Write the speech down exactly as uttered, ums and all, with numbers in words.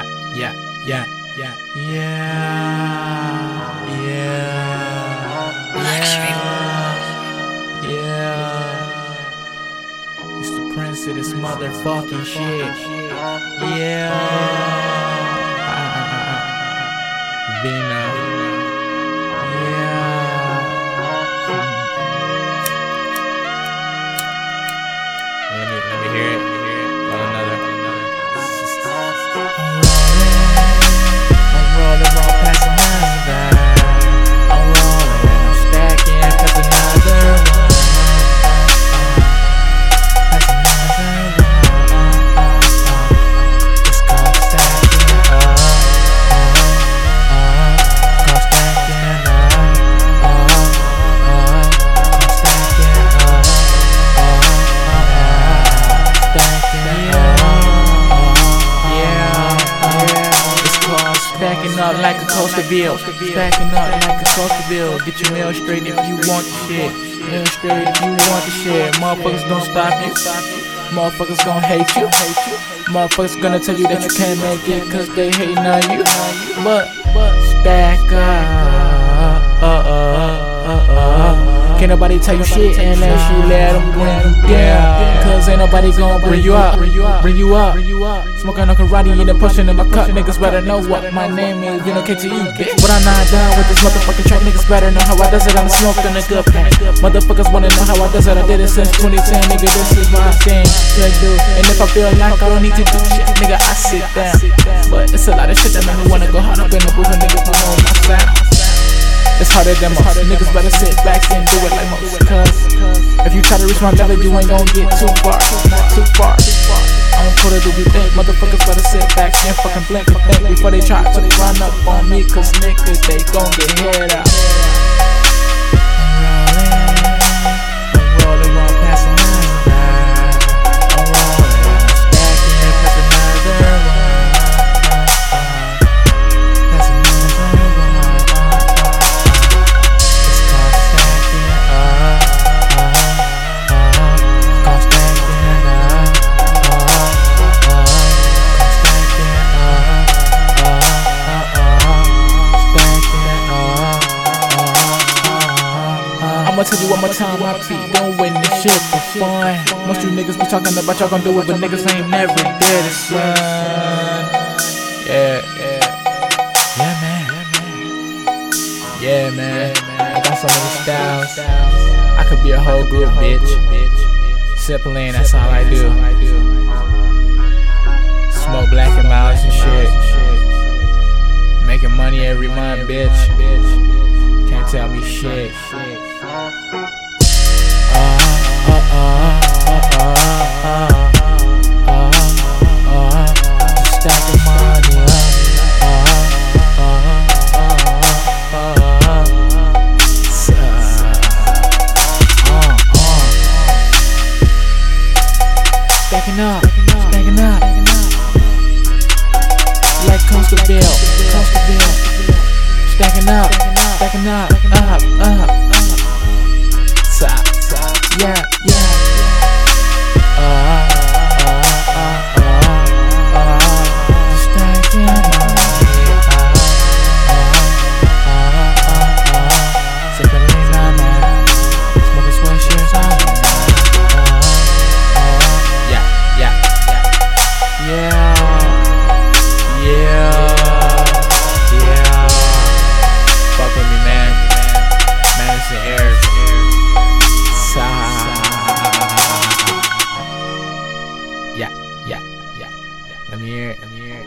yeah, yeah, yeah, yeah, yeah, yeah, yeah, yeah. It's the prince of this motherfucking shit. Yeah. Vina. Yeah. Let me let me hear it. Let me hear it. Roll another. Roll another. I'm rolling. I'm rolling, roll past another. I'm rolling. I'm stacking past another one. Past another one. It's called stacking up. It's called stacking up. It's stacking up. Stacking up like a coaster bill. Stacking up like a coaster bill. Get your mail straight if you want the shit. Mail straight if you want the shit. Motherfuckers gon' stop you. Motherfuckers gon' hate you. Motherfuckers gonna tell you that you can't make it cause they hating on you. But, stack up. Uh, uh, uh, uh. Can't nobody tell you shit unless you let them bring you down. Cause ain't nobody gon' bring you up. Bring you up. Smoking on karate and then pushing in my cup. Niggas better know what my name is. Vino K to you, bitch. But I'm not down with this motherfucking track. Niggas better know how I does it. I'm smoking a good pack. Motherfuckers wanna know how I does it. I did it since twenty ten. Nigga, this is my thing. And if I feel like I don't need to do shit, nigga, I sit down. But it's a lot of shit that make me wanna go hard up in the booth and niggas don't know my sound. It's harder than most. Niggas better sit back and do it like most. Cause if you try to reach my level, you ain't gon' get too far. Not too far. I'ma put it do you think. Motherfuckers better sit back and fucking blink and think before they try to run up on me. Cause niggas, they gon' get head out. I'm rolling. I'm rolling, roll past another. I'm rolling. I'm stacking past another one. I'ma tell you one more time, I be doing this shit for fun. Most you niggas be talking about y'all gon' do it, but niggas ain't never did it, son. Yeah, yeah, yeah, man. Yeah, man. I got so many styles. I could be a whole group, bitch. Sippling, that's all I do. Smoke black and miles and shit. Making money every month, bitch. Can't tell me shit. Uh, uh, uh, uh, uh, uh, uh, just stacking money up. Uh, uh, uh, uh, uh, uh, stacking up, stacking up, like Coaster Bill, Coaster Bill, stacking up, stacking up, up, up. Yeah, yeah. Uh, uh, uh, uh, uh, stacking money. Uh, uh, uh, uh, sipping lean on that. Smoking sweatshirts on that. Uh, uh, yeah, yeah, yeah. Yeah, yeah, yeah. Fuck with me, man. Madison Airs. Yeah, yeah, yeah, yeah. Let me hear it, let me hear it.